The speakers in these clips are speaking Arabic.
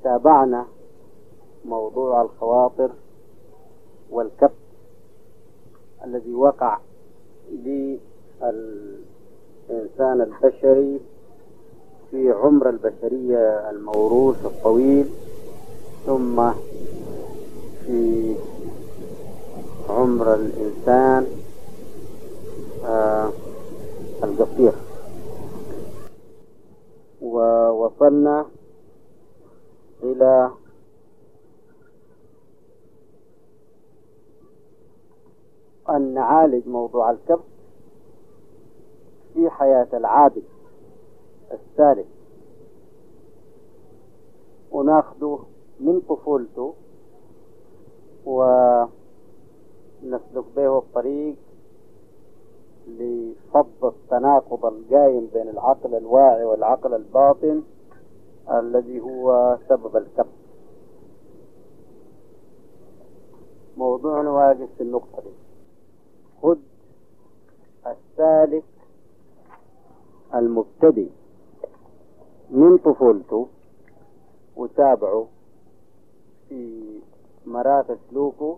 تابعنا موضوع الخواطر والكبت الذي وقع للإنسان البشري في عمر البشرية الموروث الطويل، ثم في عمر الإنسان القصير. ووصلنا إلى أن نعالج موضوع الكبت في حياة العابد السالك، وناخده من طفولته ونسلك به الطريق لفض التناقض القائم بين العقل الواعي والعقل الباطن الذي هو سبب الكبت. موضوعنا واقف في النقطة دي. خذ السالك المبتدئ من طفولته وتابعه في مرات سلوكه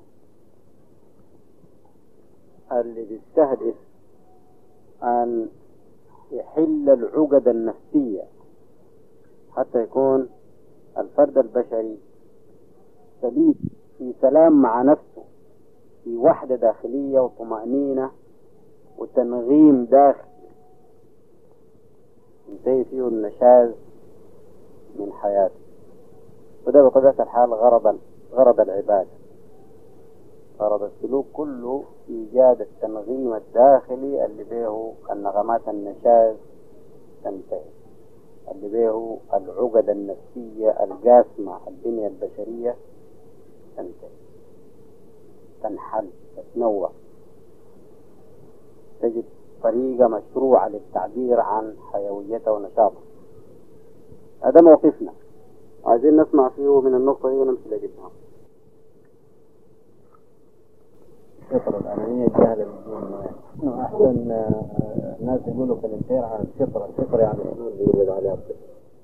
اللي بيستهدف أن يحل العقد النفسية حتى يكون الفرد البشري سليم في سلام مع نفسه، في وحدة داخلية وطمأنينة وتنغيم داخلي ينتهي فيه النشاز من حياته. وده بطبيعة الحال غرض العبادة، غرض السلوك كله إيجاد التنغيم الداخلي اللي به النغمات النشاز تنتهي، اللي به العقد النفسية القاسمة البنية البشرية تنتهي، تنحل، تتنوع، تجد طريقة مشروعة للتعبير عن حيويته ونشاطه. هذا موقفنا، عايزين نسمع فيه من النقطة دي ونمشي لقدام. الفطرة الأنانية الجهل بدون أحسن الناس يقولوا كلمتين عن الفطرة. الفطرة يعني شنو اللي يولد عليها الفطرة؟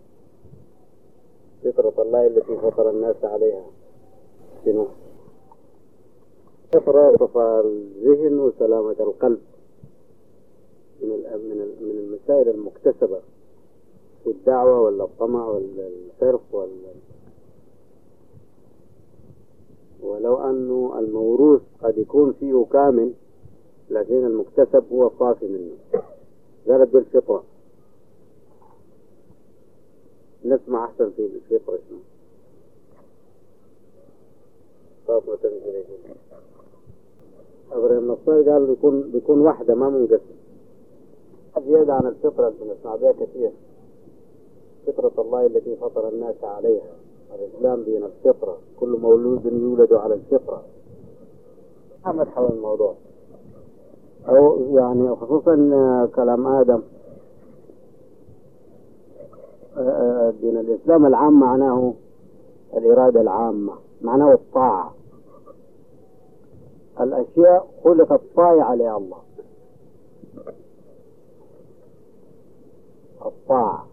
فطرة الله التي فطر الناس عليها شنو؟ فطرة صفاء الذهن وسلامة القلب من المسائل المكتسبة في الدعوة ولا الطمع ولا الحرص ولو أنه الموروث قد يكون فيه كامل، لكن المكتسب هو صافي منه. قالت دي الفطرة. نسمع أحسن في الفطرة شنو؟ فاطمة تنزل إبراهيم النصاري قال بيكون واحدة ما منقسم. زيادة عن الفطرة اللي بنسمع بها كثير، فطرة الله التي فطر الناس عليها. الإسلام دين الفطرة، كل مولود يولد على الفطرة. أحمد حول الموضوع، أو يعني خصوصا كلام آدم. دين الإسلام العام معناه الإرادة العامة، معناه الطاعة. الأشياء خلقت طايعة لله، الطاعة.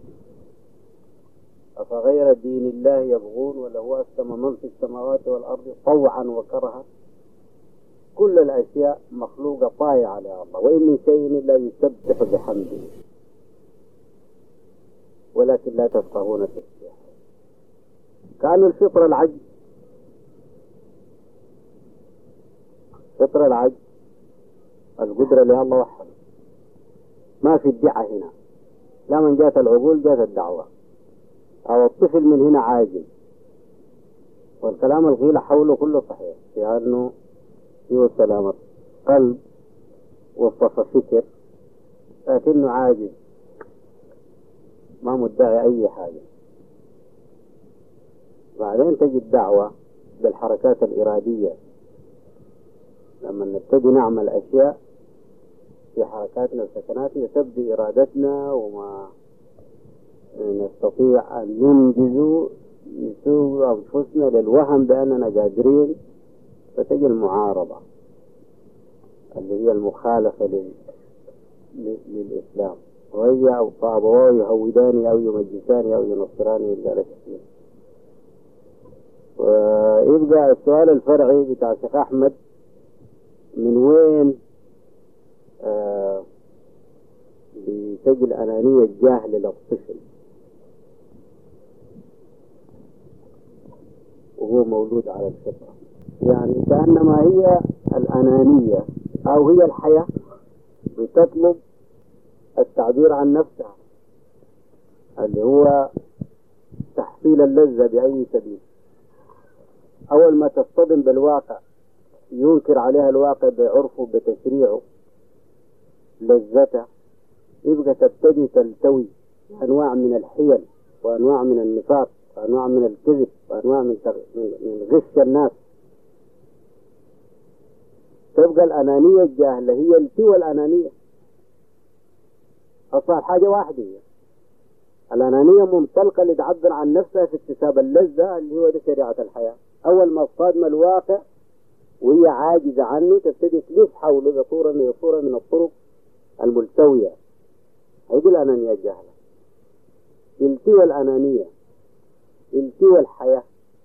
أفغير دين الله يبغون وله أسلم من في السماوات والأرض طوعا وكرها. كل الأشياء مخلوقة طايعة لله، وإن من شيء إلا يسبح بحمده ولكن لا تفقهون التسبيح. كان الفطرة العجز، فطرة العجز، القدرة لله وحده. ما في ادعاء هنا، لا من جات العقول جات الدعوة، أو الطفل من هنا عاجز. والكلام الغيل حوله كله صحيح في أنه فيه سلامة قلب وصفة فكر، لكنه عاجز ما مدعي أي حاجة. بعدين تجي الدعوة بالحركات الإرادية، لما نبتدي نعمل أشياء في حركاتنا وسكناتنا تبدو إرادتنا وما نستطيع أن ننجز نسوق أنفسنا للوهم بأننا قادرين، فتجي المعارضة اللي هي المخالفة للإسلام، وهي أو طابوا يهوداني أو يمجساني أو ينصراني إلا لكثير. ويبقى السؤال الفرعي بتاع الشيخ أحمد، من وين بتجي الأنانية الجاهلة للطفل وهو مولود على الفطرة؟ يعني كأنما هي الأنانية أو هي الحياة بتطلب التعبير عن نفسها، اللي هو تحصيل اللذة بأي سبيل. أول ما تصطدم بالواقع ينكر عليها الواقع بعرفه بتشريعه لذته، يبقى تبتدي تلتوي أنواع من الحيل وأنواع من النفاق وأنواع من الكذب وأنواع من غش الناس. تبقى الأنانية الجاهلة هي التوى الأنانية، أصلا حاجة واحدة هي الأنانية، منطلقة لتعبر عن نفسها في اكتساب اللذة اللي هو ده شريعة الحياة. أول ما تصادم الواقع وهي عاجزة عنه تبتدي تلف حوله بصورة من الطرق الملتوية. هذه الأنانية الجاهلة، التوى الأنانية، التوى الحياة،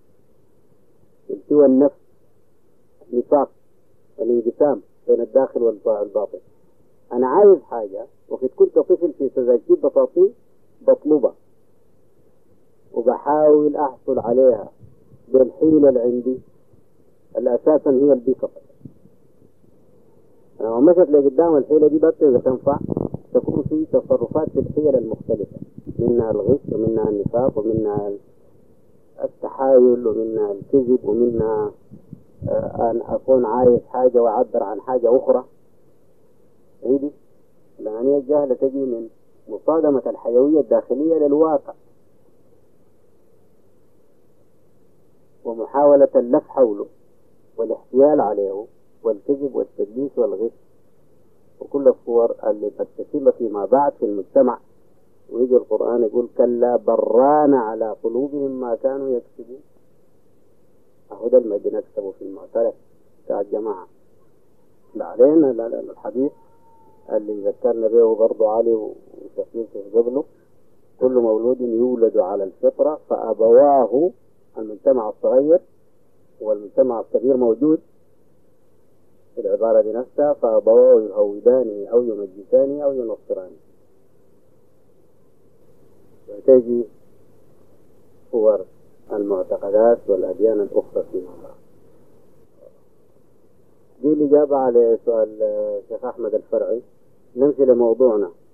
التوى النفس، النفاق، الانقسام بين الداخل والباطن. أنا عايز حاجة وقد كنت طفل في سذاجيب بطاطين بطلبها وبحاول أحصل عليها بالحيلة اللي عندي اللي أساسا هي البيكة. أنا مشت لقدام الحيلة دي بس إذا تنفع تكون في تصرفات في الحيل المختلفة، منها الغش ومنها النفاق ومنها التحايل ومنها الكذب ومنها أن أكون عايز حاجة وأعبر عن حاجة أخرى. هذه الأنانية الجاهلة تجي من مصادمة الحيوية الداخلية للواقع ومحاولة اللف حوله والاحتيال عليه والكذب والتدليس والغش وكل الصور اللي تتصل فيما بعد في المجتمع. ويجي القرآن يقول كلا بران على قلوبهم ما كانوا يكسبون. أهدى المجد نكسبه في المعترف بتاع الجماعة. بعدين الحديث اللي ذكرنا به برضو علي وشفيق قبله، كل مولود يولد على الفطرة فأبواه، المجتمع الصغير والمجتمع الكبير موجود في العبارة دي نفسها، فأبواه يهودانه أو يمجسانه أو ينصرانه. وتجي صور المعتقدات والأديان الأخرى فيما بعد. دي الإجابة على سؤال الشيخ أحمد الفرعي. نمشي لموضوعنا.